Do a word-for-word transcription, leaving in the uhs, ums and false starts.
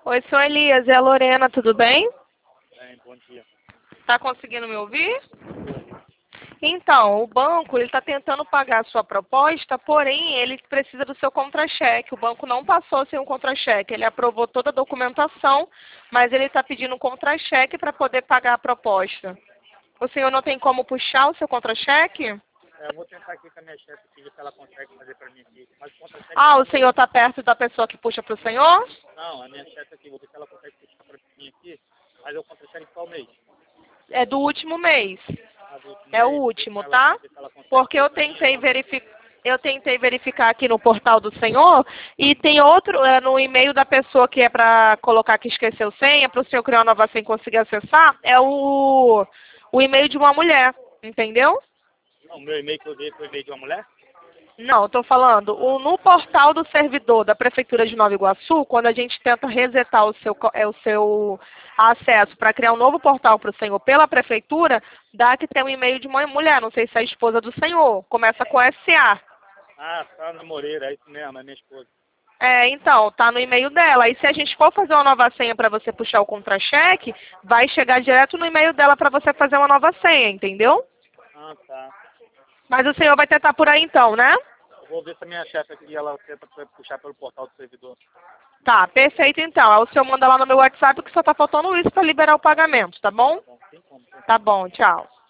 Oi, sou Elias, é a Lorena, tudo bem? Bem, bom dia. Tá conseguindo me ouvir? Então, o banco ele está tentando pagar a sua proposta, porém ele precisa do seu contra-cheque. O banco não passou sem um contra-cheque. Ele aprovou toda a documentação, mas ele está pedindo um contra-cheque para poder pagar a proposta. O senhor não tem como puxar o seu contra-cheque? É, eu vou tentar aqui com a minha chefe aqui, ver se ela consegue fazer para mim aqui. Mas o contra-cheque Ah, o só senhor mês. está perto da pessoa que puxa para o senhor? Não, a minha chefe aqui, vou ver se ela consegue puxar para mim aqui. Mas o contra-cheque só o mês. É do último mês. Ah, do último É o mês, vou ver com último, ela tá? aqui, ver se ela consegue Porque fazer eu para mim. tentei verificar. Eu tentei verificar aqui no portal do senhor e tem outro, é, no e-mail da pessoa que é para colocar que esqueceu senha, para o senhor criar uma nova senha e conseguir acessar, é o, o e-mail de uma mulher, entendeu? Não, o meu e-mail que eu dei foi o e-mail de uma mulher? Não, estou falando, o, no portal do servidor da Prefeitura de Nova Iguaçu, quando a gente tenta resetar o seu, co- é, o seu acesso para criar um novo portal para o senhor pela Prefeitura, dá que tem um e-mail de uma mulher, não sei se é a esposa do senhor, começa com S A. Ah, tá na Moreira, é isso mesmo, é minha esposa. É, então, tá no e-mail dela. Aí se a gente for fazer uma nova senha para você puxar o contra-cheque, vai chegar direto no e-mail dela para você fazer uma nova senha, entendeu? Ah, tá. Mas o senhor vai tentar por aí então, né? Eu vou ver se a minha chefe aqui, ela tenta puxar pelo portal do servidor. Tá, perfeito então. Aí o senhor manda lá no meu WhatsApp que só tá faltando isso para liberar o pagamento, tá bom? Tá bom, tem como. Tá bom, tchau.